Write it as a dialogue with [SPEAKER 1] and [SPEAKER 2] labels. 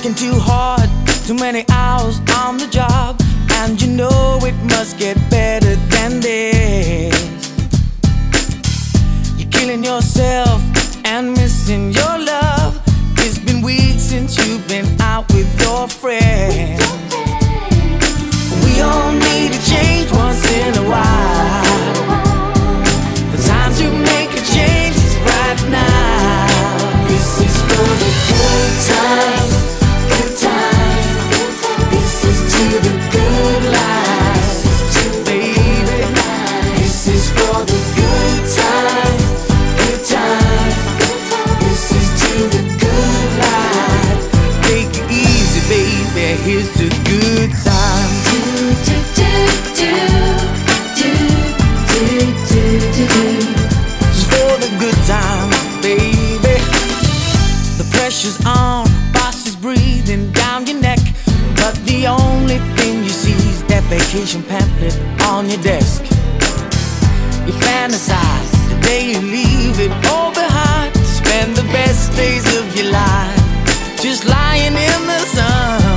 [SPEAKER 1] Working too hard, too many hours on the job, and you know it must get better than this. You're killing yourself and missing your love. It's been weeks since you've been out with your friends. We all need a change once in a while. The time to make a change is right now. This is for the good times, good times. This is to the good life, baby. This is for the good times, good times. This is to the good life. Take it easy, baby. Here's to good times. Just for the good times, baby. The pressure's on, boss is breathing down your neck, but the only thing you see is that vacation pamphlet on your desk. You fantasize the day you leave it all behind, spend the best days of your life just lying in the sun.